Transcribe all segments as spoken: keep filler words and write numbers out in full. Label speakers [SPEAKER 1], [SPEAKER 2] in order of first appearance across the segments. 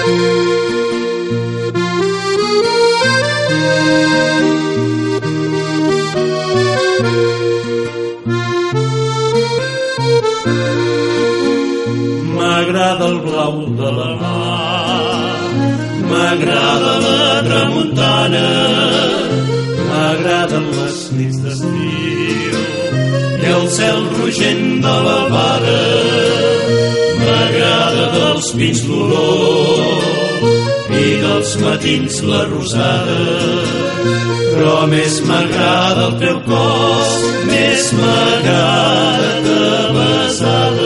[SPEAKER 1] M'agrada el blau de la mar, m'agrada la tramuntana, m'agraden les nits d'estiu i el cel rogent de la vara, m'agrada dels pins l'olor i dels matins la rosada, però més m'agrada el teu cos, més m'agrada ta besada.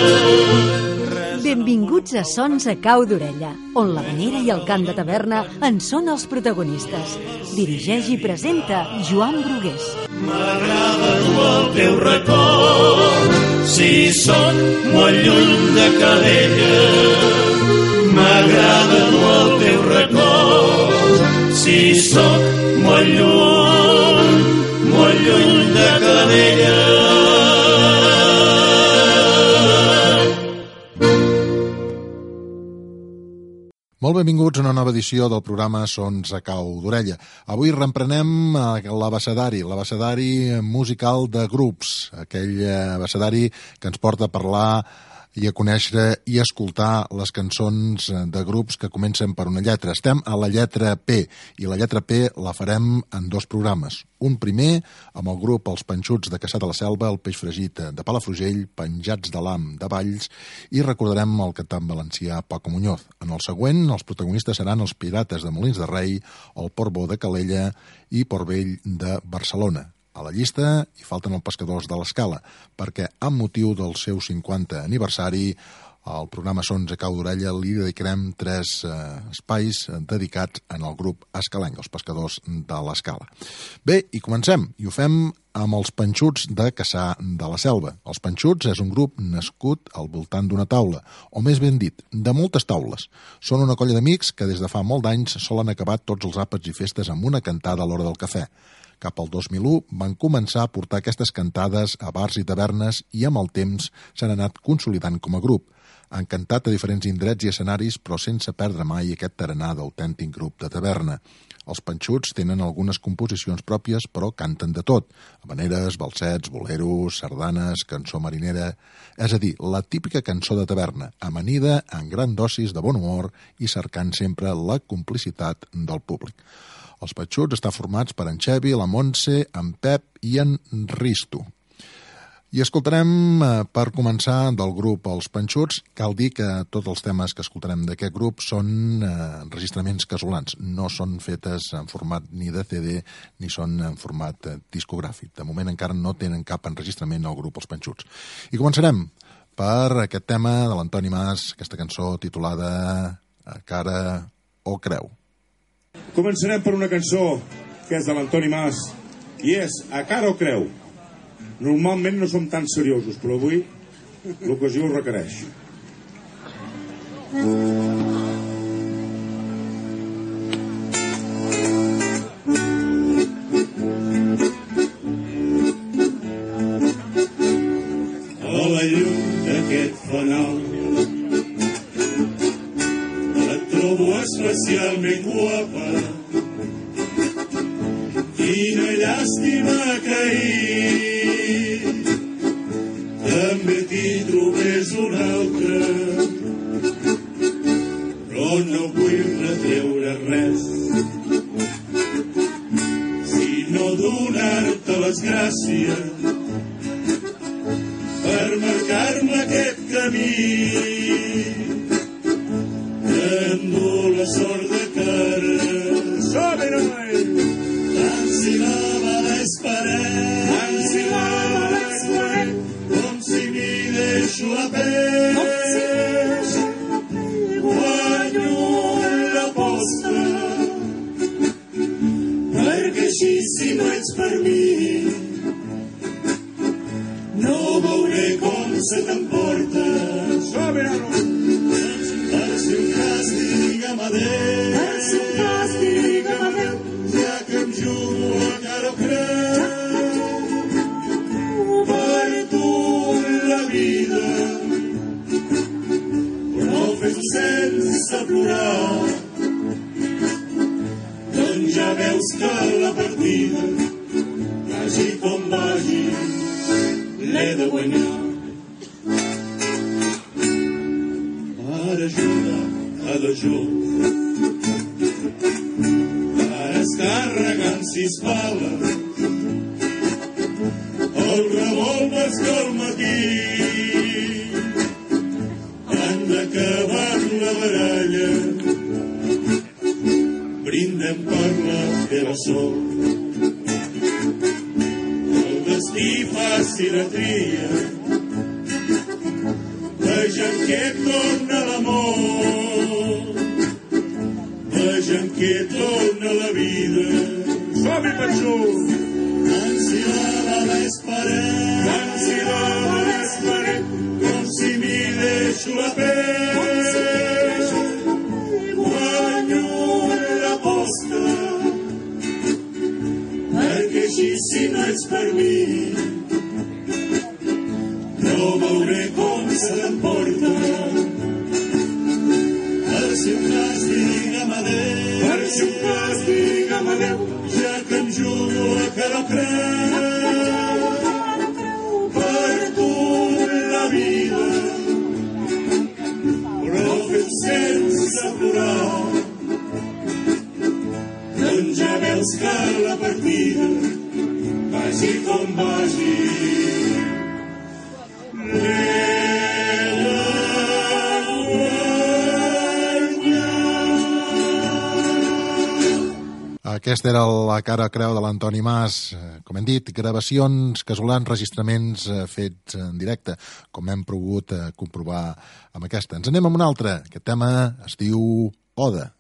[SPEAKER 2] Benvinguts a Sons a Cau d'Orella, on l'havanera i el cant de taverna en són els protagonistes. Dirigeix i presenta Joan Brugués.
[SPEAKER 1] M'agrada dur el teu record, si soc molt lluny de Calella. M'agrada dur el teu record, si soc molt lluny, molt lluny de Calella.
[SPEAKER 3] Molt benvinguts a una nova edició del programa Sons a Cau d'Orella. Avui reemprenem l'abecedari, l'abecedari musical de grups, aquell abecedari que ens porta a parlar i a conèixer i a escoltar les cançons de grups que comencen per una lletra. Estem a la lletra P, i la lletra P la farem en dos programes. Un primer amb el grup Els Panxuts de Cassà de la Selva, el Peix Fregit de Palafrugell, Penjats de l'Am de Valls, i recordarem el cantant valencià Paco Muñoz. En el següent, els protagonistes seran els Pirates de Molins de Rei, el Port Bo de Calella i Port Vell de Barcelona. A la llista hi falten els Pescadors de l'Escala, perquè amb motiu del seu cinquantè aniversari, al programa Sons a Cau d'Orella li dedicarem tres eh, espais dedicats en el grup escalenc, els Pescadors de l'Escala. Bé, i comencem, i ho fem amb els Panxuts de Cassà de la Selva. Els Panxuts és un grup nascut al voltant d'una taula, o més ben dit, de moltes taules. Són una colla d'amics que des de fa molt d'anys solen acabar tots els àpats i festes amb una cantada a l'hora del cafè. Cap al dos mil u van començar a portar aquestes cantades a bars i tavernes i amb el temps s'han anat consolidant com a grup. Han cantat a diferents indrets i escenaris, però sense perdre mai aquest tarannà d'autèntic grup de taverna. Els Panxuts tenen algunes composicions pròpies, però canten de tot. Habaneres, balsets, boleros, sardanes, cançó marinera... És a dir, la típica cançó de taverna, amanida en gran dosis de bon humor i cercant sempre la complicitat del públic. Els Panxuts estan formats per en Xevi, la Montse, en Pep i en Risto. I escoltarem, per començar, del grup Els Panxuts. Cal dir que tots els temes que escoltarem d'aquest grup són enregistraments casolans. No són fetes en format ni de C D ni són en format discogràfic. De moment encara no tenen cap enregistrament al grup Els Panxuts. I començarem per aquest tema de l'Antoni Mas, aquesta cançó titulada Cara o Creu.
[SPEAKER 4] Començarem per una cançó que és de l'Antoni Mas i és A Cara o Creu. Normalment no som tan seriosos, però avui l'ocasió ho requereix.
[SPEAKER 1] A la llum d'aquest fanal trobo especialment guapa. Quina llàstima que ahir també t'hi trobés una altra, però no vull retreure res, sinó donar-te les gràcies per marcar-me aquest camí. La sort de cara tant si la va l'esperem, tant si la va l'esperem, com si m'hi deixo la pell, guanyo l'aposta, perquè així si no ets per mi no veuré com se t'emporta. Per si un càstig amb adéu, per si un càstig amb adéu, ja que em jugo a cara o creu, per tu la vida, però no fes sense plorar. Doncs ja veus que la partida, vagi com vagi, l'he de guanyar. Ara ajuda a dejú, ara es carregant sis bales, el revòlvers que al matí han d'acabar la baralla. Brindem per la teva sort, el destí faci la tria, vegem què torna l'amor, vegem què torna la vida. Som-hi, Patxú! Ansiada l'esperem, ansiada l'esperem, com si m'hi deixo la pell, guanyo l'aposta, perquè així si no ets per mi, no veuré com se t'emporta. Per si un cas digue'm adéu, per si un cas digue'm adéu, ja que em jugo a que no creu, per tu la vida, però fet sense plorar. Doncs ja veus que la partida, vagi com vagi,
[SPEAKER 3] aquesta era la cara a creu de l'Antoni Mas. Com hem dit, gravacions casolans, registraments fets en directe, com hem pogut comprovar amb aquesta. Ens anem amb una altra. Aquest tema es diu Oda.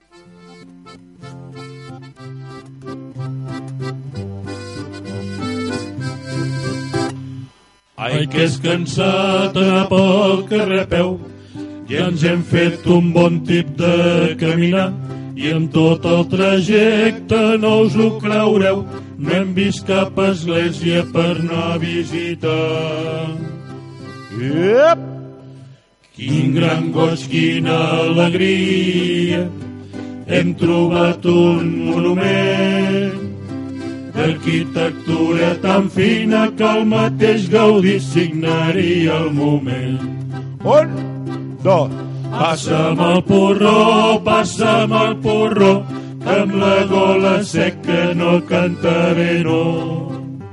[SPEAKER 1] Ai, que és cansat anar pel carrer a peu, ja ens hem fet un bon tip de caminar, i en tot el trajecte no us ho creureu, no hem vist cap església per anar a visitar. Yep. Quin gran goig, quina alegria, hem trobat un monument d'arquitectura tan fina que el mateix Gaudí signaria el moment. Un, dos, passa'm el porró, passa'm el porró, que amb la gola seca no cantaré, no.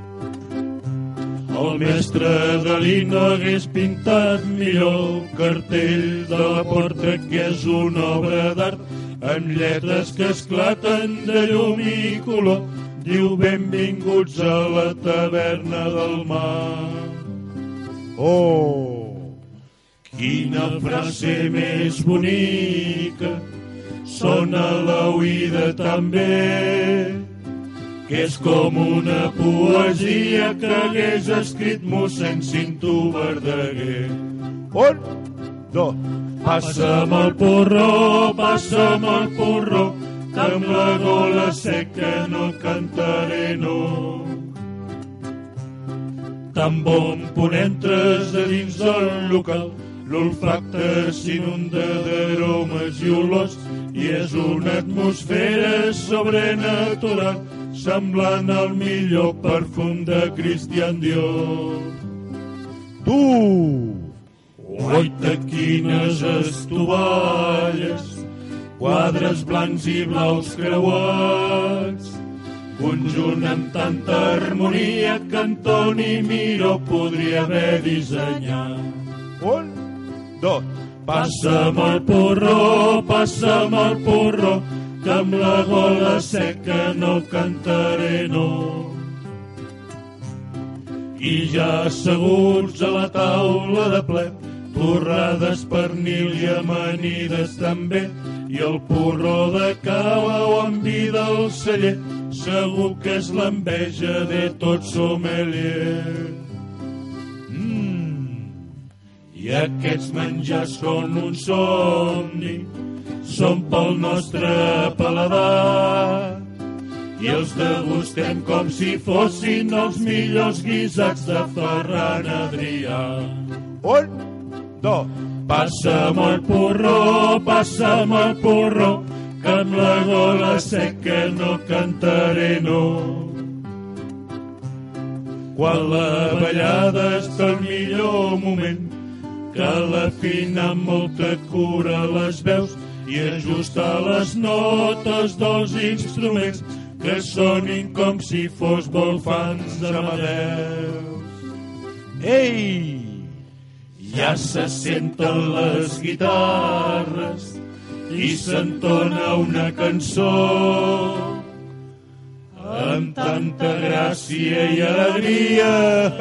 [SPEAKER 1] El mestre Dalí no hagués pintat millor cartell de la porta, que és una obra d'art, amb lletres que esclaten de llum i color. Diu benvinguts a la taverna del mar. Oh! Quina frase més bonica, sona l'oïda tan bé, que és com una poesia que hagués escrit mossèn Cinto Verdaguer. Un, dos, passa'm el porró, passa'm el porró, que amb la gola seca no cantaré, no. Tan bon punt entres a dins del local, l'olfacte s'inunda d'aromes i olors, i és una atmosfera sobrenatural, semblant al millor perfum de Christian Dior. Tu! Oita, quines estovalles, quadres blancs i blaus creuats, conjunt amb tanta harmonia que Antoni Miró podria haver dissenyat. Un, dos, passa'm el porró, passa'm el porró, que amb la gola seca no cantaré, no. I ja asseguts a la taula de ple, torrades, pernil i amanides també, i el porró de cava o amb vi del celler, segur que és l'enveja de tot sommelier. Mm. I aquests menjars són un somni, són pel nostre paladar, i els degustem com si fossin els millors guisats de Ferran Adrià. Un, dos, Passa'm el porró, passa'm el porró, que amb la gola seca no cantaré, no. Quan la ballada està al millor moment, cal afinar amb molta cura les veus i ajustar les notes dels instruments que sonin com si fos volfans d'Amadeus. Ei! Ja se senten les guitarres i s'entona una cançó amb tanta gràcia i alegria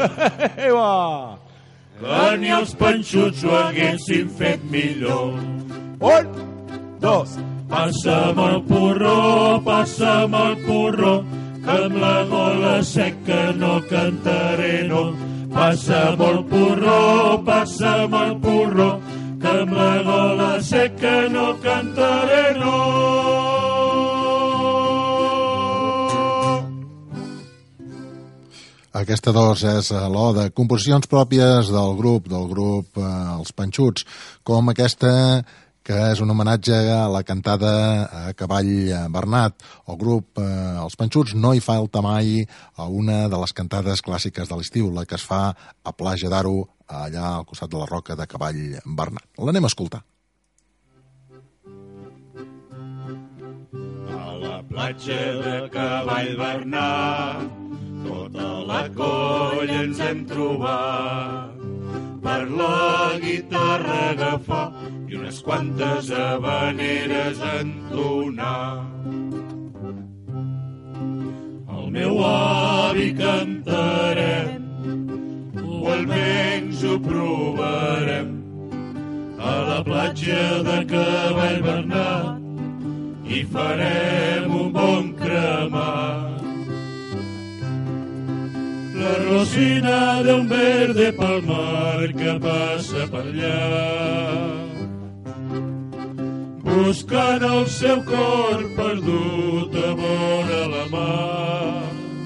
[SPEAKER 1] que ni els panxuts ho haguessin fet millor. Un, dos, passa'm el porró, passa'm el porró, que amb la gola seca no cantaré, no. Passa'm el porró, passa'm el porró, que amb la gola seca no cantaré, no.
[SPEAKER 3] Aquesta dos és l'oda, composicions pròpies del grup, del grup eh, Els Panxuts, com aquesta que és un homenatge a la cantada a Cavall Bernat. El grup eh, Els Panxuts no hi falta mai a una de les cantades clàssiques de l'estiu, la que es fa a Platja d'Aro, allà al costat de la roca de Cavall Bernat. L'anem a escoltar.
[SPEAKER 1] A la platja de Cavall Bernat tota la colla ens hem trobat per la guitarra agafar i unes quantes habaneres entonar. El meu avi cantarem, o almenys ho provarem, a la platja de Cavall Bernat i farem un bon cremat. La rosina de un verde palmar que passa per allà, buscant el seu cor perdut a vora la mar.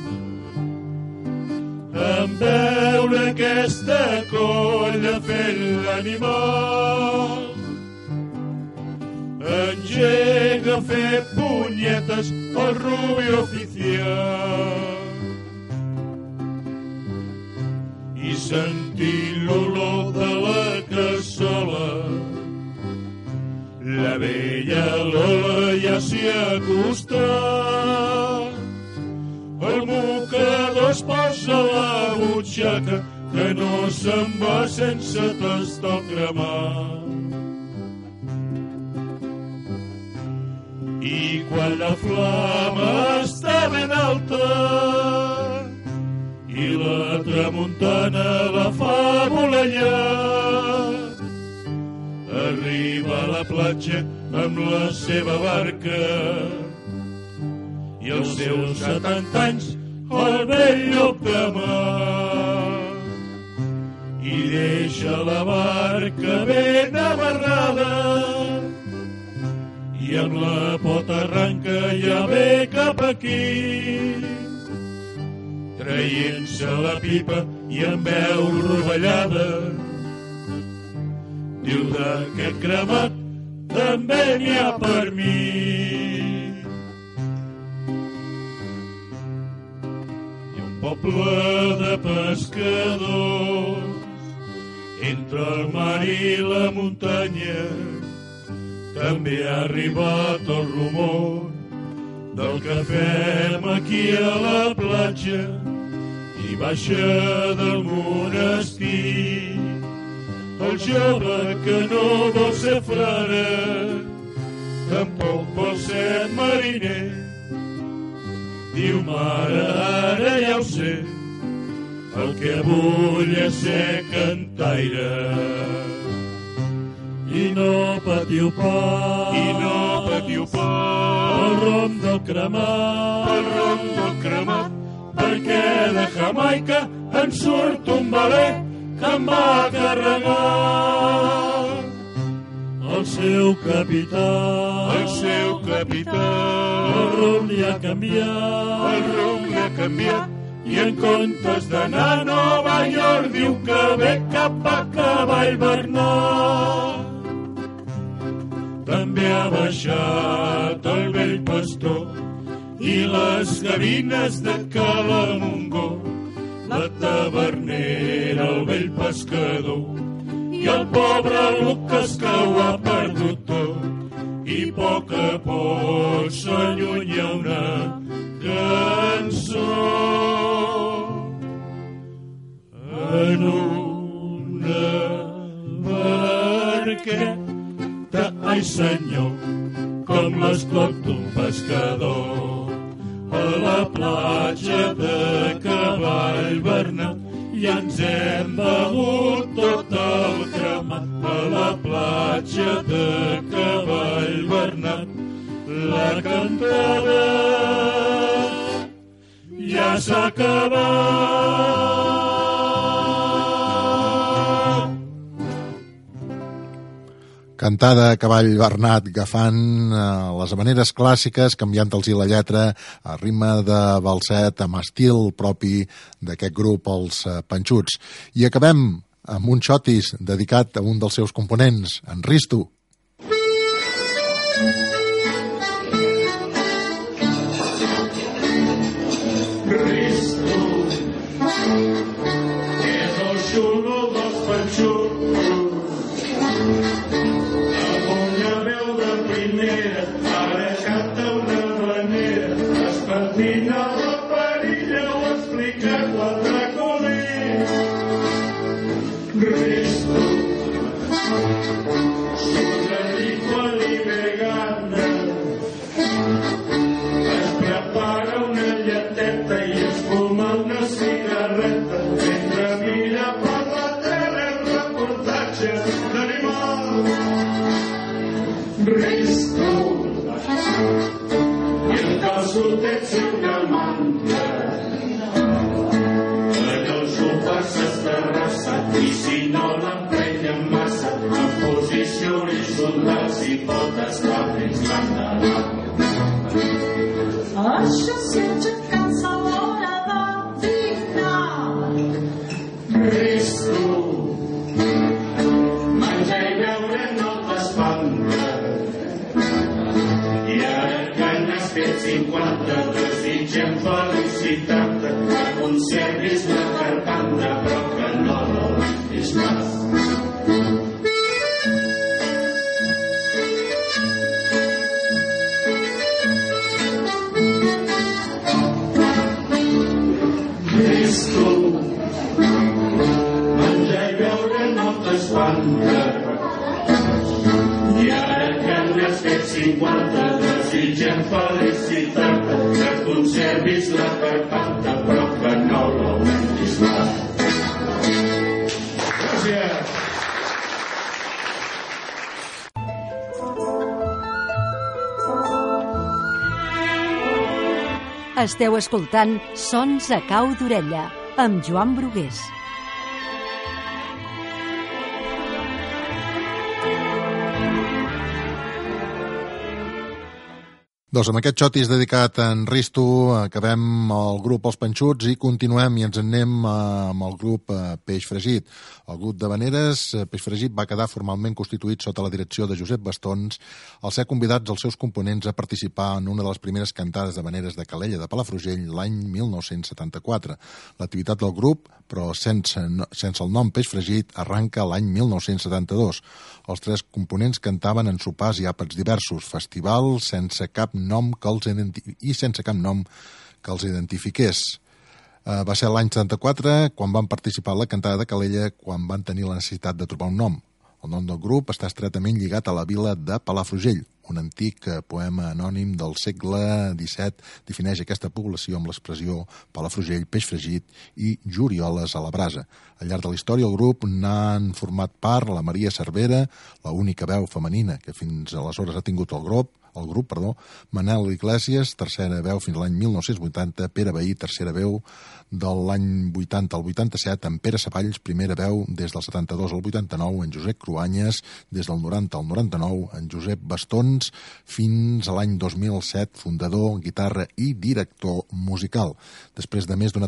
[SPEAKER 1] En veure aquesta colla fent l'animal, engega a fer punyetes el rubi oficial. I sentir l'olor de la cassola, la vella Lola ja s'hi ha acostat. El mocador es posa a la butxaca, que no se'n va sense tastar el cremat. I quan la flama està ben alta i la tramuntana la fa volallar, arriba a la platja amb la seva barca i els seus setanta anys el vell llop de mar, i deixa la barca ben amarrada i amb la pota arranca ja ve cap aquí, traient-se la pipa i amb veu rovellada diu: d'aquest cremat també n'hi ha per mi. I un poble de pescadors entre el mar i la muntanya també ha arribat el rumor del que fem aquí a la platja. I baixa del monestir el jove que no vol ser frare, tampoc vol ser mariner. Diu: mare, ara ja ho sé, el que vull és ser cantaire. I no patiu pas, i no patiu pas, el rom del cremat, el rom del cremat, perquè de Jamaica en surt un valer que em va carregar. El seu capità, el seu capità, el rom li ha canviat, el rom li ha canviat, i en comptes d'anar a Nova York diu que ve cap a Cavall Bernat. També ha baixat el vell pastor i les gavines de Calamongó, la tavernera, el vell pescador i el pobre Lucas que ho ha perdut tot. I a poc a poc s'allunya una cançó en una barqueta, ai senyor, com l'esclop d'un pescador. A la platja de Cavall Bernat i ens hem begut tot el cremat. A la platja de Cavall Bernat la cantada ja s'ha acabat.
[SPEAKER 3] Cantada a Cavall Bernat, agafant eh, les maneres clàssiques, canviant-los la lletra a ritme de balset, amb estil propi d'aquest grup, els eh, Panxuts. I acabem amb un xotis dedicat a un dels seus components, en Risto.
[SPEAKER 1] Risto és el xulo dels Panxuts. Ara canta una manera, es patina la perilla, ho explica quatre colins. Risto, sudarico i vegana, es prepara una lleteta i es fuma una cigarreta, mentre mira per la tele el reportatge d'animals. Risto, i el calçotet si una manta, en el sofà s'estarrassa i si no l'emprenya massa, en posició horitzontal s'hi pot estar fins l'endavant.
[SPEAKER 5] Això si aixecant-se a l'hora de dinar.
[SPEAKER 1] Risto, menjar i beure no t'espanta. I ara que n'has fet cinquanta, desitgem felicitar-te, que conservis la carpanta, però que no l'oblidis pas. Risto, menjar i beure no t'espanta. I ara que n'has fet cinquanta, desitgem felicitar-te, que conservis la carpanta, però que no l'augmentis pas. Gràcies.
[SPEAKER 2] Esteu escoltant Sons a cau d'orella, amb Joan Brugués.
[SPEAKER 3] Doncs amb aquest xotis dedicat a en Risto acabem el grup Els Panxuts i continuem i ens en anem amb el grup Peix Fregit. El grup de Veneres, Peix Fregit, va quedar formalment constituït sota la direcció de Josep Bastons al ser convidats els seus components a participar en una de les primeres cantades de Veneres de Calella de Palafrugell l'any mil nou-cents setanta-quatre. L'activitat del grup, però sense, sense el nom Peix Fregit, arranca l'any mil nou-cents setanta-dos. Els tres components cantaven en sopars i àpats diversos, festivals sense cap nom que els identi- i sense cap nom que els identifiqués. Uh, va ser l'any setanta-quatre quan van participar a la cantada de Calella, quan van tenir la necessitat de trobar un nom. El nom del grup està estretament lligat a la vila de Palafrugell. Un antic poema anònim del segle disset defineix aquesta població amb l'expressió Palafrugell, peix fregit i jorioles a la brasa. Al llarg de la història, el grup n'han format part la Maria Cervera, la única veu femenina que fins aleshores ha tingut el grup, el grup, perdó, Manel Iglesias, tercera veu fins a l'any mil nou-cents vuitanta, Pere Bahí, tercera veu de l'any vuitanta al vuitanta-set, en Pere Savalls, primera veu des del setanta-dos al vuitanta-nou, en Josep Cruanyes, des del noranta al noranta-nou, en Josep Bastons, fins a l'any dos mil set, fundador, guitarra i director musical. Després de més d'una trentena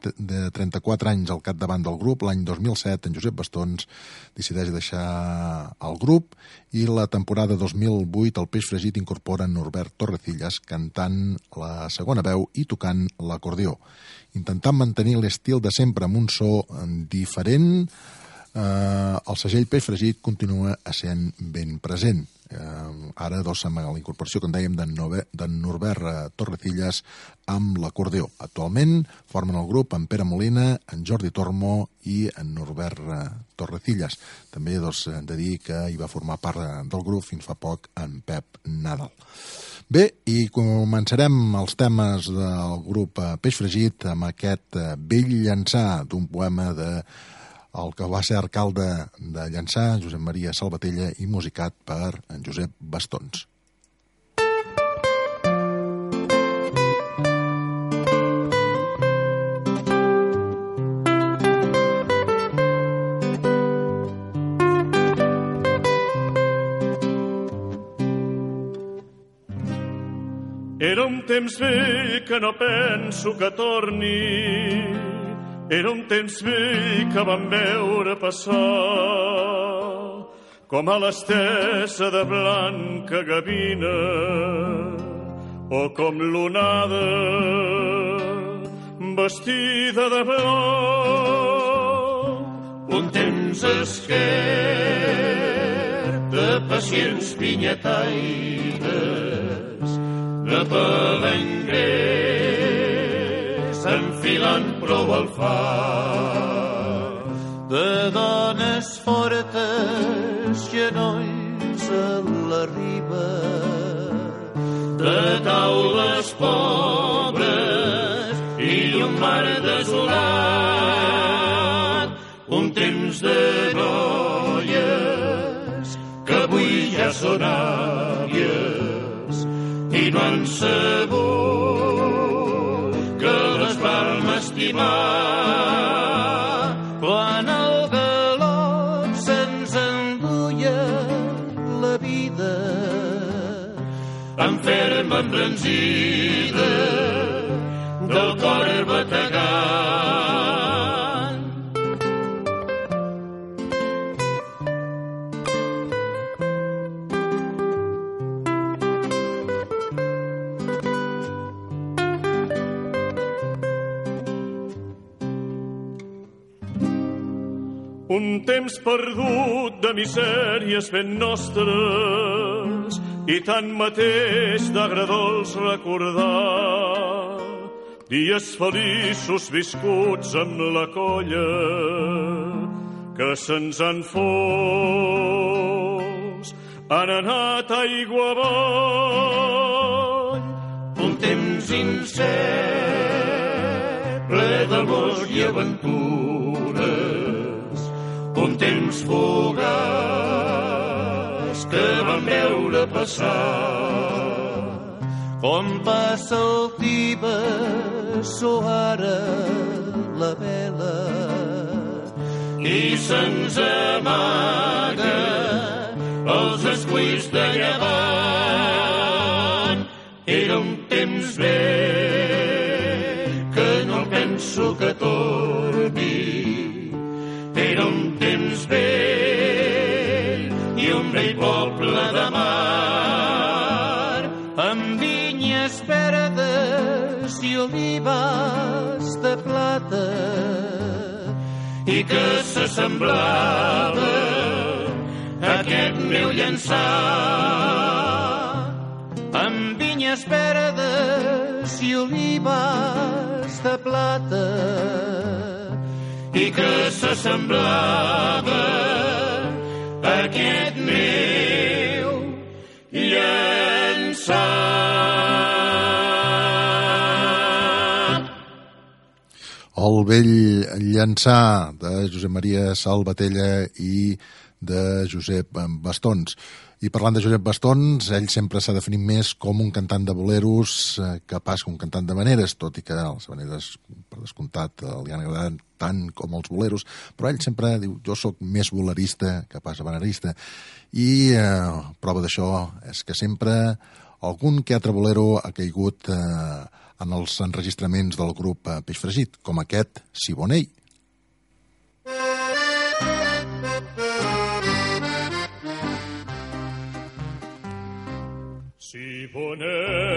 [SPEAKER 3] de trenta-quatre anys al capdavant del grup, l'any dos mil set en Josep Bastons decideix deixar el grup i la temporada dos mil vuit el Peix Fregit incorpora Norbert Torrecillas cantant la segona veu i tocant l'acordió. Intentant mantenir l'estil de sempre amb un so diferent, eh, el segell Peix Fregit continua essent ben present. Eh, ara, doncs, amb la incorporació, com dèiem, d'en Norbert Torrecillas amb l'acordió. Actualment formen el grup en Pere Molina, en Jordi Tormo i en Norbert Torrecillas. També, doncs, hem de dir que hi va formar part del grup fins fa poc en Pep Nadal. Bé, i començarem els temes del grup Peix Fregit amb aquest vell llançà d'un poema de el que va ser alcalde de Llançà, Josep Maria Salvatella, i musicat per en Josep Bastons.
[SPEAKER 1] Era un temps vell que no penso que torni. Era un temps vell que vam veure passar com a l'estesa de blanca gavina o com l'onada vestida de blau. Un temps esquerp de pacients vinyetaires, de palengrers enfilant prou al far, de dones fortes, genolls a la riba, de taules pobres i un mar desolat. Un temps de noies que avui ja són àvies i no han sabut que les vam estimar. Quan el galop se'ns enduia la vida en ferma embranzida del cor bategant. Un temps perdut de misèries ben nostres i tanmateix d'agradolç recordar dies feliços viscuts amb la colla que se'ns han fos, han anat aigua avall. Un temps incert, ple d'amors i aventures, un temps fugaç que vam veure passar. Com passa el Tibes o ara la vela i se'ns amaga els escuits de llevant. Era un temps vell que no el penso que torni. Era un temps vell i un vell poble de mar amb vinyes verdes i olives de plata i que s'assemblava a aquest meu llançà. Amb vinyes verdes i olives de plata i que s'assemblava a aquest meu llançà.
[SPEAKER 3] El vell llançà de Josep Maria Salvatella i de Josep Bastons. I parlant de Josep Bastons, ell sempre s'ha definit més com un cantant de boleros que pas un cantant de maneres, tot i que les maneres, per descomptat, li han agradat tant com els boleros, però ell sempre diu, jo sóc més bolerista que pas manerista. I eh, prova d'això és que sempre algun que altre bolero ha caigut eh, en els enregistraments del grup Peix Fregit, com aquest Siboney.
[SPEAKER 1] Siboney,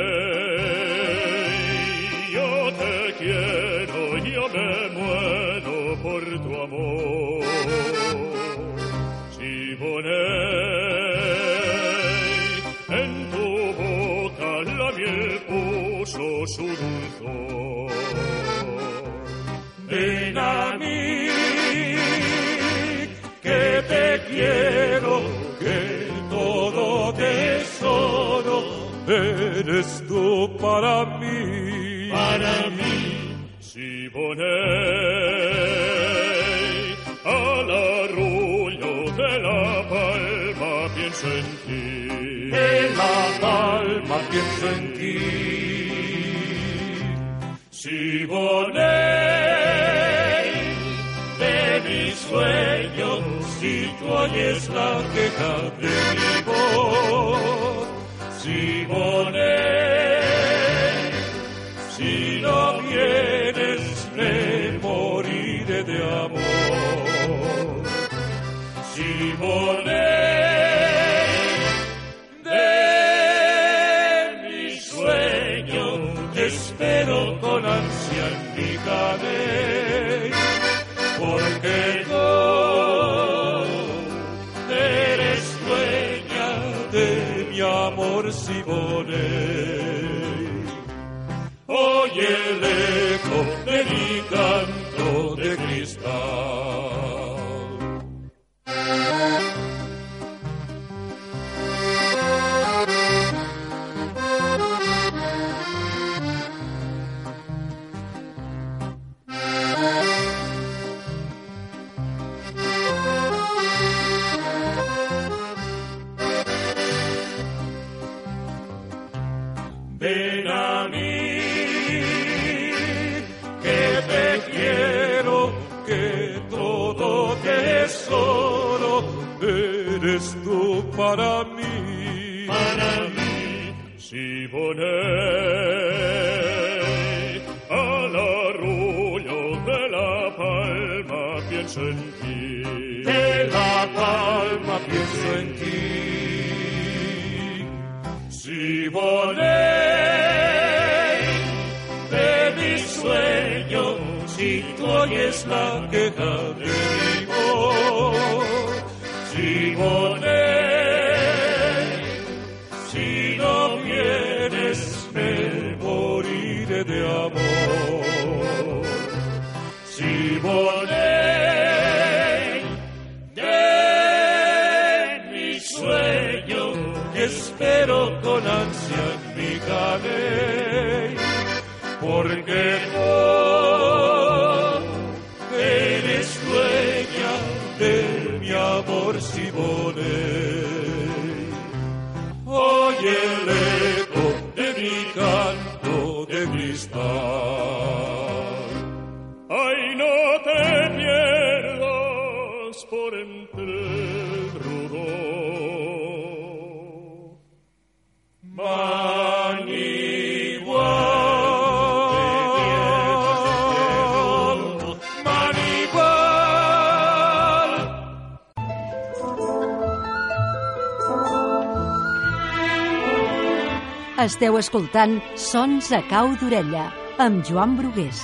[SPEAKER 1] yo te quiero, yo me muero por tu amor. Siboney, en tu boca la miel puso su dulzor. Ven a mí, que te quiero, que todo tesoro eres tú para mí, para mí. Siboney, al arrullo de la palma pienso en ti, de la palma pienso en ti. Siboney, de mi sueño, si tú oyes la queja de mi voz. Siboney, si no vienes me moriré de amor. Siboney, de mi sueño te espero con ansia en mi cabello, porque tú eres dueña de mi amor, Siboney. Oye el eco de mi canto de cristal. Ven a mí, que te quiero, que todo tesoro eres tú para mí, para mí. Siboney, al arrullo de la palma pienso en ti, de la palma pienso en ti. Siboney, de mi sueño, si tú oyes la queja de mi voz. Siboney, si no vienes me moriré de amor. Siboney, de mi sueño, espero con ansia en mi cabello, porque tú eres dueña de mi amor, Siboney. Oye el eco de mi canto de cristal. Ay, no te pierdas por entre el rudor. Manigual, Manigual.
[SPEAKER 2] Esteu escoltant Sons a cau d'orella, amb Joan Brugués.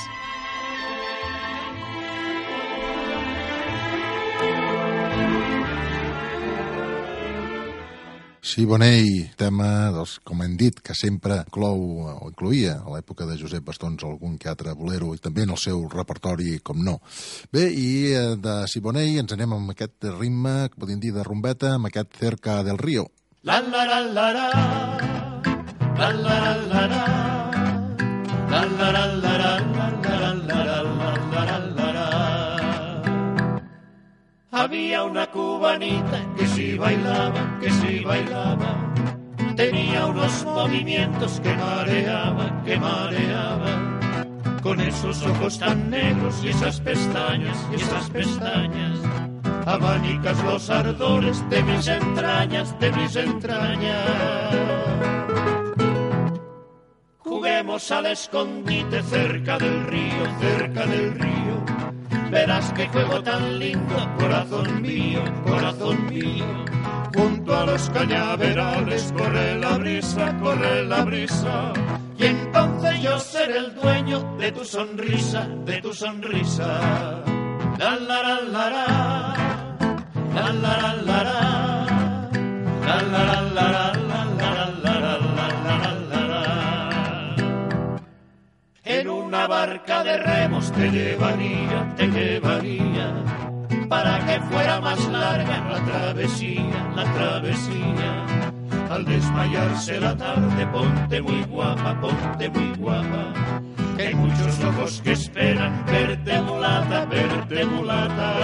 [SPEAKER 3] Siboney, tema, doncs, com hem dit, que sempre inclou o incloïa a l'època de Josep Bastons algun que altre bolero i també en el seu repertori, com no. Bé, i de Siboney ens anem amb aquest ritme, que podríem dir de rumbeta, amb aquest Cerca del Río.
[SPEAKER 1] La la la la la, la la la la la, la la la la la, la la la la la. Había una cubanita que sí bailaba, que sí bailaba. Tenía unos movimientos que mareaban, que mareaban. Con esos ojos tan negros y esas pestañas, y esas pestañas. Abanicas los ardores de mis entrañas, de mis entrañas. Juguemos Juguemos al escondite cerca del río, cerca del río. Verás qué juego tan lindo, corazón mío, corazón mío. Junto a los cañaverales corre la brisa, corre la brisa. Y entonces yo seré el dueño de tu sonrisa, de tu sonrisa. La la la la la, la la la la la, la la la la la, la la la la la la la. En una barca de remos te llevaría, te llevaría, para que fuera más larga la travesía, la travesía. Al desmayarse la tarde, ponte muy guapa, ponte muy guapa, que hay muchos ojos que esperan verte mulata, verte mulata.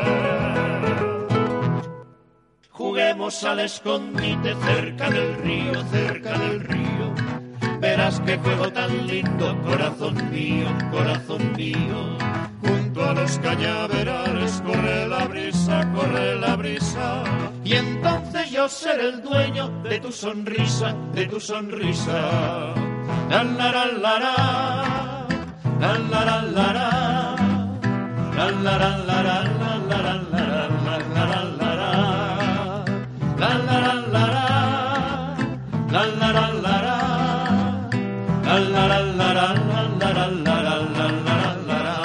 [SPEAKER 1] Juguemos al escondite cerca del río, cerca del río. Verás qué juego tan lindo, corazón mío, corazón mío. Junto a los cañaverales corre la brisa, corre la brisa. Y entonces yo seré el dueño de tu sonrisa, de tu sonrisa. La la la la la, la la la la la, la la la la la, la la la la la, la la la la la, la la la la la, la la la la la. La la la la la la la la la la la.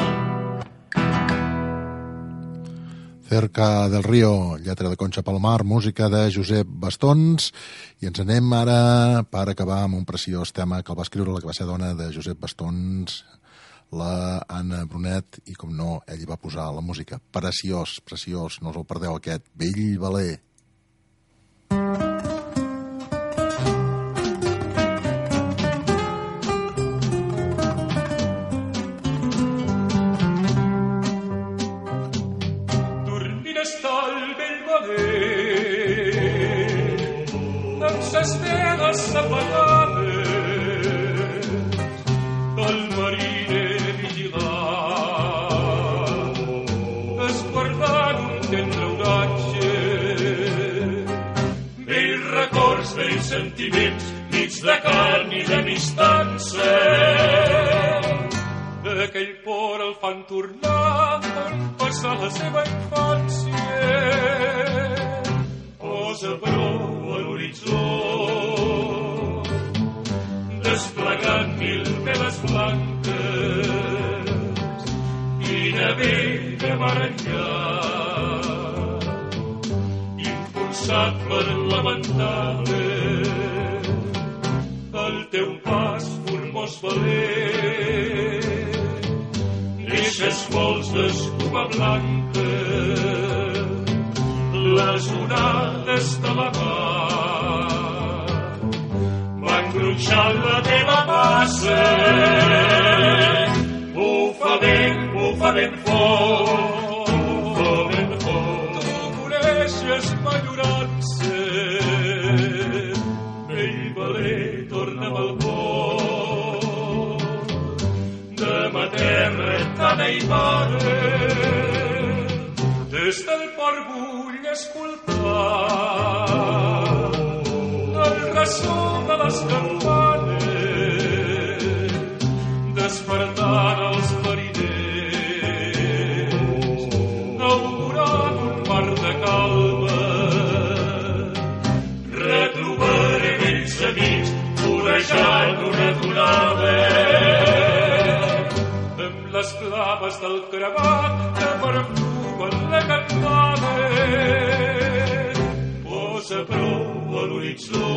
[SPEAKER 3] Cerca del río, lletra de Concha Palmar, música de Josep Bastons, i ens anem ara per acabar amb un preciós tema que el va escriure la que va ser dona de Josep Bastons, la Anna Brunet, i com no, ell hi va posar la música. Preciós, preciós, no us el perdeu aquest, Vell Valer.
[SPEAKER 6] Les veles apagades del mariner vigilant, esguardant un tendre oratge, vells records, vells sentiments, nits de carn i d'amistança. Aquell por el fan tornar on passar la seva infància. Posa prou a l'horitzó, desplegant mil veles blanques, quina vella mar enllà, impulsat per lamentable, el teu pas formós valer, deixes vols d'escuma blanca, les onades de la mar van gronxant la teva massa. Bufa vent, bufa vent fort, bufa vent fort. Tu coneixes m'enyorança, vell valer, torna'm al port de ma terra tan aimada. Des del port vull escoltar el ressò de les campanes, despertant els mariners, augurant un mar de calma. Retrobaré vells amics, vorejant una donada, amb les flames del cremat que perfumen la cantada. Posa prou a l'horitzó,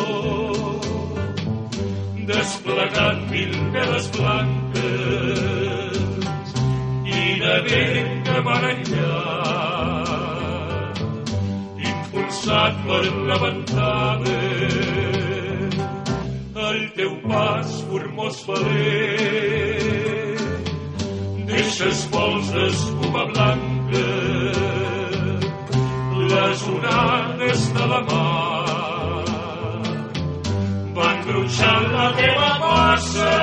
[SPEAKER 6] desplegant mil veles blanques, i de vent que mar enllà, impulsat per la ventada, el teu pas formós valer, deixes vols d'escuma blanca, les onades de la mar van gronxant la teva massa.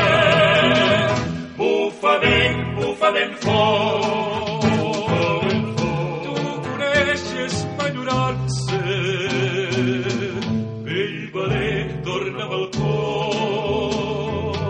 [SPEAKER 6] Bufa vent, bufa vent fort, tu coneixes m'enyorança, vell valer, torna'm al cor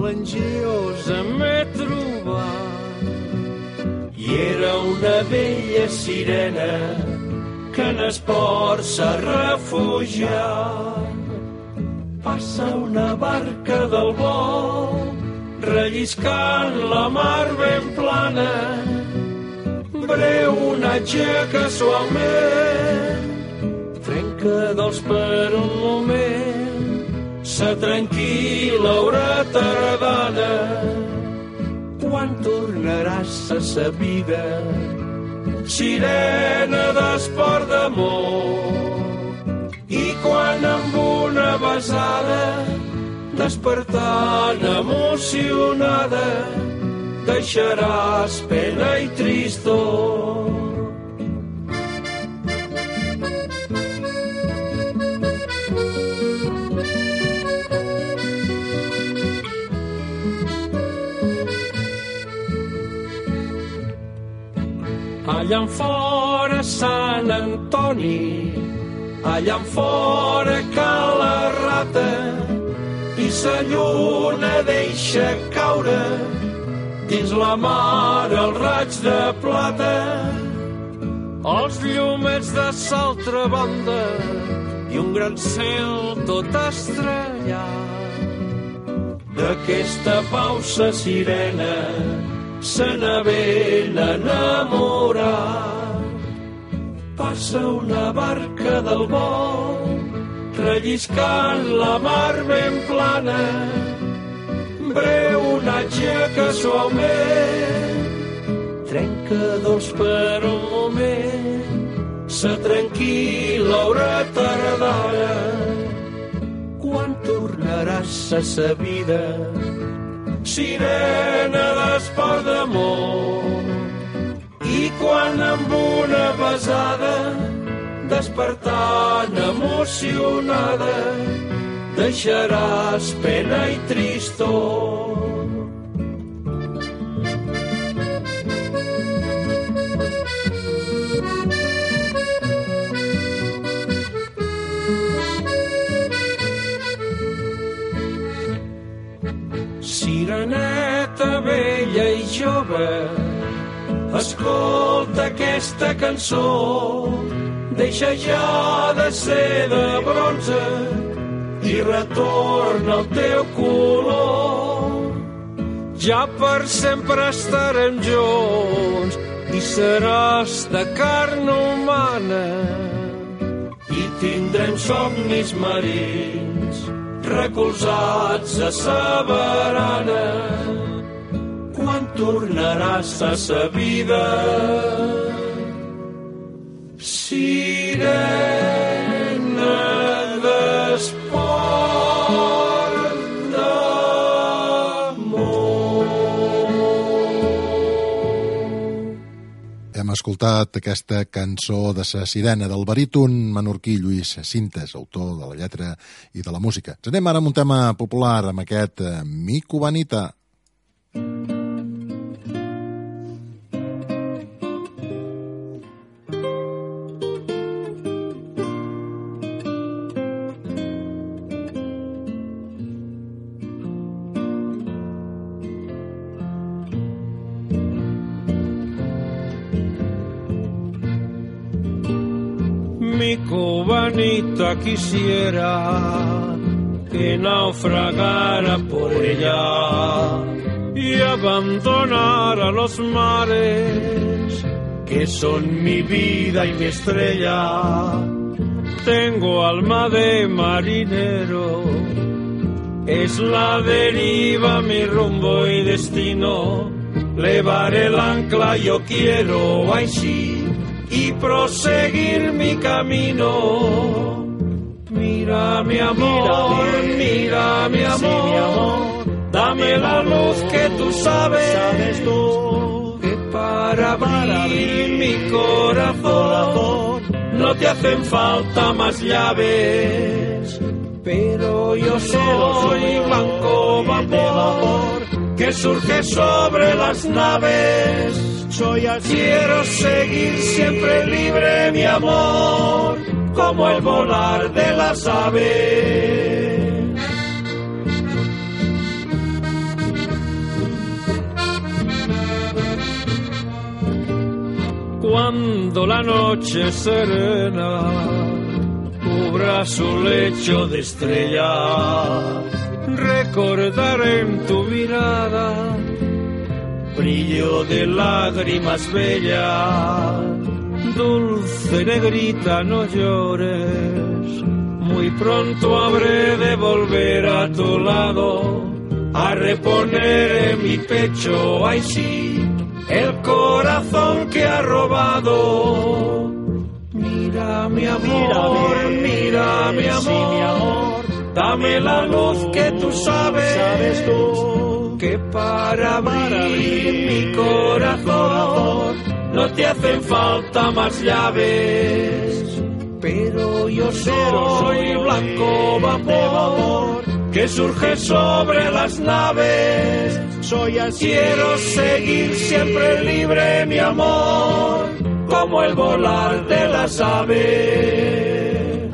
[SPEAKER 7] melangiosa m'he trobat. I era una vella sirena que en esport s'ha refugiat. Passa una barca del vol, relliscant la mar ben plana, breu onatge que suaument trenca dels per un moment, sa tranquil·la hora tardana. Quan tornaràs a sa vida, sirena d'esport d'amor? I quan amb una besada, despertant emocionada, deixaràs pena i tristor. Allà fora Sant Antoni, allà fora Ca la Rata, i sa lluna deixa caure dins la mar el raig de plata. Els llumets de l'altra banda i un gran cel tot estrellat. D'aquesta pausa sirena se n'havent enamorat. Passa una barca del vol, relliscant la mar ben plana, breu onatge que suaument trenca dolç per un moment, sa tranquil·la hora tardana. Quan tornaràs a sa vida, sirena d'esport d'amor? I quan amb una besada, despertant emocionada, deixaràs pena i tristor. Sireneta vella i jove, escolta aquesta cançó, deixa ja de ser de bronze i retorna al teu color. Ja per sempre estarem junts i seràs de carn humana i tindrem somnis marins recolzats a sa barana. Quan tornaràs a sa vida, sirena d'esport d'amor.
[SPEAKER 3] Hem escoltat aquesta cançó de sa sirena del baríton menorquí Lluís Sintes, autor de la lletra i de la música. Ens anem ara amb un tema popular, amb aquest Mi Cubanita.
[SPEAKER 7] Mi cubanita quisiera que naufragara por ella y abandonara los mares que son mi vida y mi estrella. Tengo alma de marinero, es la deriva mi rumbo y destino. Levar el ancla yo quiero, ay sí, y proseguir mi camino. Mira mi amor, mira mi amor, sí, mi amor, dame la luz que tú sabes, sabes tú, que para abrir mi corazón no te hacen falta más llaves, pero yo soy blanco vapor que surge sobre las naves. Soy así. Quiero seguir siempre libre, mi amor, como el volar de las aves.
[SPEAKER 8] cuando la noche es serena, cubra su lecho de estrella, recordaré en tu mirada brillo de lágrimas bellas. Dulce negrita, no llores, muy pronto habré de volver a tu lado, a reponer en mi pecho, ay sí, el corazón que ha robado. Mira mi amor, mira mi amor, sí, mi amor, dame la luz que tú sabes, sabes tú, que para abrir mi corazón no te hacen falta más llaves, pero yo soy blanco vapor que surge sobre las naves. Soy así. Quiero seguir siempre libre, mi amor, como el volar de las aves.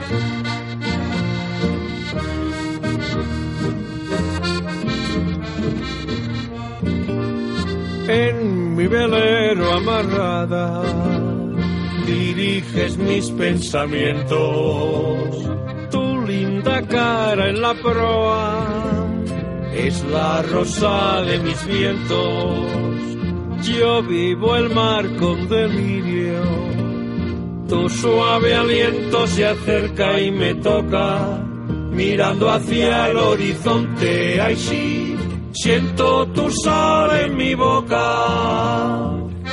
[SPEAKER 8] En mi velero amarrada diriges mis pensamientos, tu linda cara en la proa es la rosa de mis vientos. Yo vivo el mar con delirio, tu suave aliento se acerca y me toca, mirando hacia el horizonte, ay sí, siento tu sal en mi boca.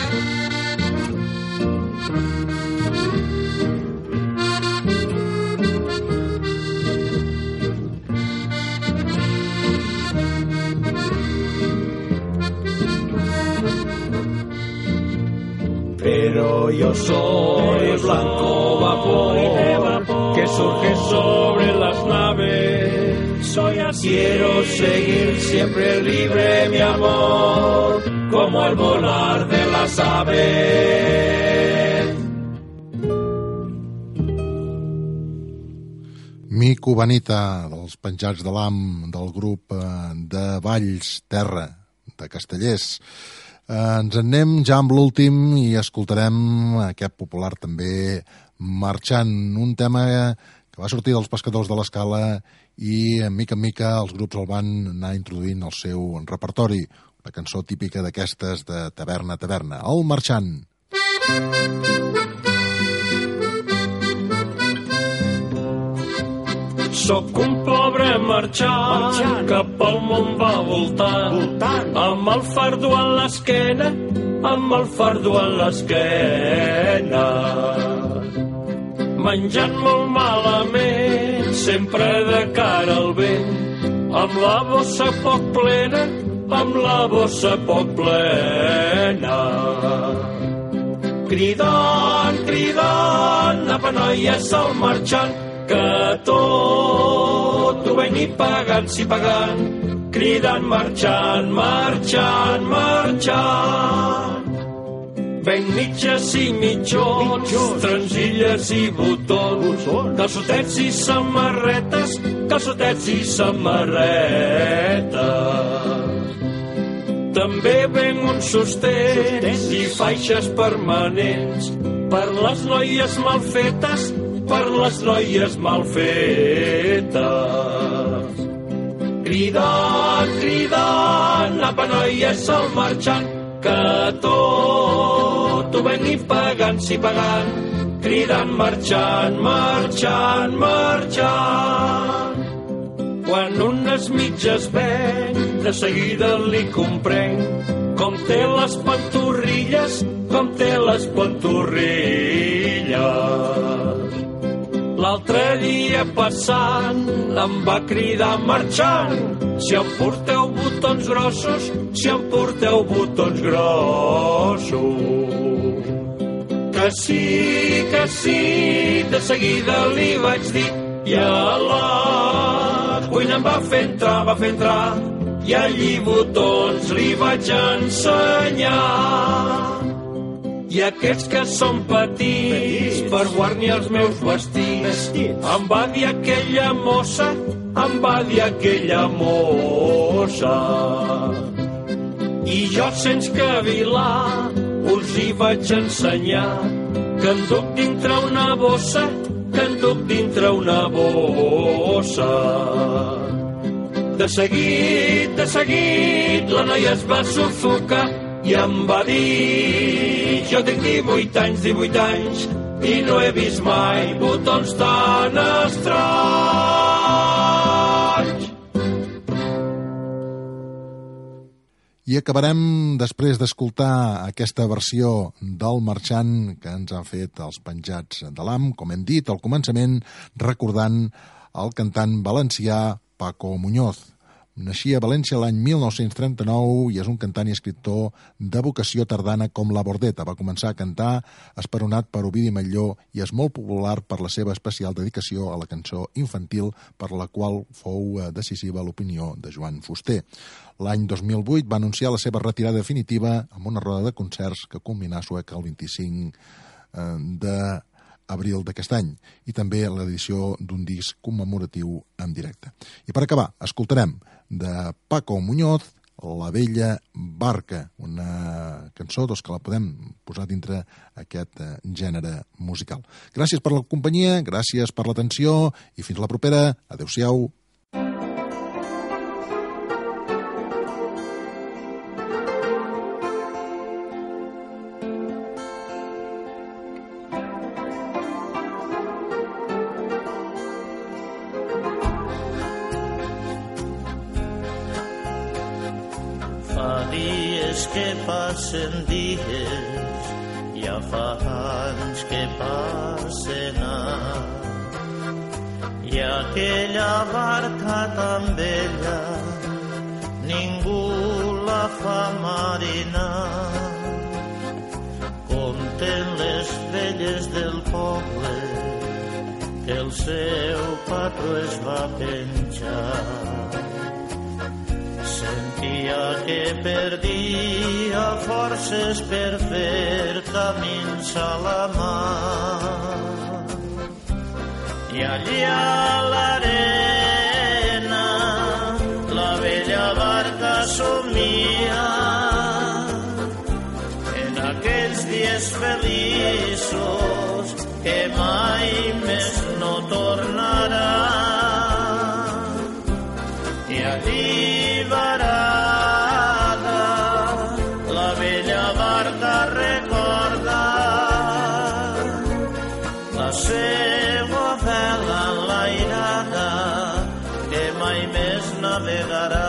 [SPEAKER 8] Pero yo soy blanco vapor que surge sobre las naves. Soy así. Quiero seguir siempre libre, mi amor, como el volar de las aves.
[SPEAKER 3] Mi cubanita, dels penjats de l'A M, del grup de Valls Terra, de Castellers. Ens en anem ja amb l'últim i escoltarem aquest popular també, Marxant, un tema que va sortir dels Pescadors de l'Escala i, en mica en mica, els grups el van anar introduint al seu repertori. Una cançó típica d'aquestes de taverna a taverna, el Marxant.
[SPEAKER 8] Soc un pobre marxant, marxant cap al món va voltant, voltant, amb el fardo a l'esquena, amb el fardo a l'esquena. Menjant molt malament, sempre de cara al vent, amb la bossa poc plena, amb la bossa poc plena. Cridant, cridant, apa noies al marxant, que tot ho veni pagant, si pagant, cridant, marxant, marxant, marxant. Venc mitges i mitjons, transilles i botons, calçotets i samarretes, calçotets i samarretes. També venc uns sostens i faixes permanents per les noies mal fetes, per les noies mal fetes. Cridant, cridant, apa noies al marxant, que tot ho veni pagant, si pagant, cridant, marxant, marxant, marxant. Quan unes mitges venc, de seguida li comprenc com té les pantorrilles, com té les pantorrilles. L'altre dia passant em va cridar marxant, si em porteu botons grossos, si em porteu botons grossos. Que sí, que sí, de seguida li vaig dir, i a la cuina em va fer entrar, va fer entrar, i allí botons li vaig ensenyar. I aquests que són petits, per guarnir els meus vestits, em va dir aquella mossa, em va dir aquella mossa. I jo, sense cavilar, us hi vaig ensenyar que en duc dintre una bossa, que en duc dintre una bossa. De seguit, de seguit, la noia es va sufocar i em va dir: jo tinc divuit anys, divuit anys, i no he vist mai botons tan estranys.
[SPEAKER 3] I acabarem, després d'escoltar aquesta versió del Marxant que ens han fet els penjats de l'A M, com hem dit al començament, recordant el cantant valencià Paco Muñoz. Naixia a València l'any mil nou-cents trenta-nou i és un cantant i escriptor de vocació tardana com la Bordeta. Va començar a cantar esperonat per Ovidi Montllor i és molt popular per la seva especial dedicació a la cançó infantil, per la qual fou decisiva l'opinió de Joan Fuster. L'any dos mil vuit va anunciar la seva retirada definitiva amb una roda de concerts que culminà a Sueca el vint-i-cinc d'abril d'aquest any, i també l'edició d'un disc commemoratiu en directe. I per acabar, escoltarem de Paco Muñoz La vella barca, una cançó doncs, que la podem posar dintre aquest gènere musical. Gràcies per la companyia, gràcies per l'atenció i fins la propera. Adéu-siau.
[SPEAKER 9] Que passen dies, ja fa anys que passen anys, i aquella barca tan bella ningú la fa marinar. Conten les velles del poble que el seu patró es va penjar. Sentia que perdia forces per fer camins a la mar. I allà a l'arena la vella barca somia en aquells dies feliços que mai més no tornaran. I allí varada la vella barca recorda la seva vela enlairada que mai més navegarà.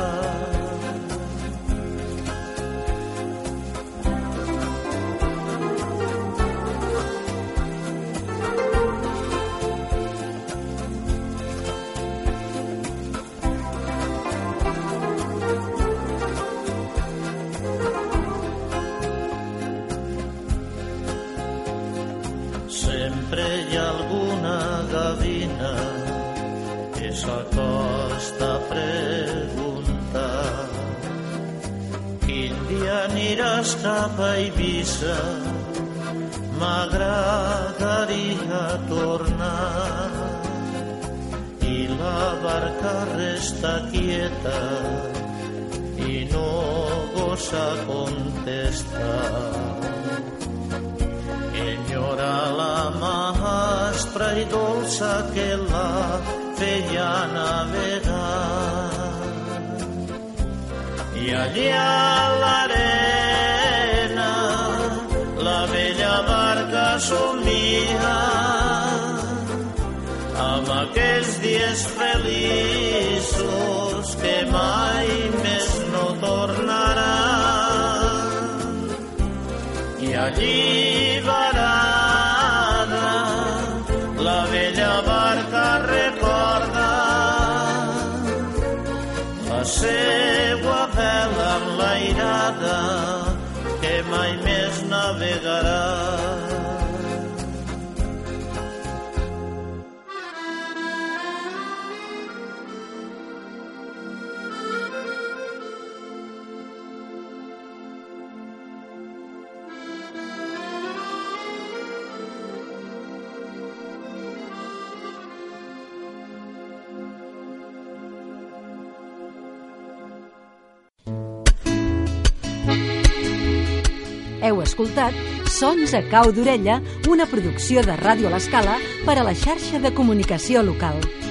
[SPEAKER 9] Sempre hi ha alguna gavina que s'acosta a preguntar quin dia aniràs cap a Eivissa, m'agradaria tornar. I la barca resta quieta i no gosa contestar. Enyora la mà aspra i dolça que la feia navegar. I allà a l'arena la vella barca somia amb aquells dies feliços que mai més no tornaran. I allí varada la vella barca recorda la seua vela enlairada que mai més navegarà.
[SPEAKER 2] Heu escoltat Sons a cau d'orella, una producció de Ràdio a l'Escala per a la xarxa de comunicació local.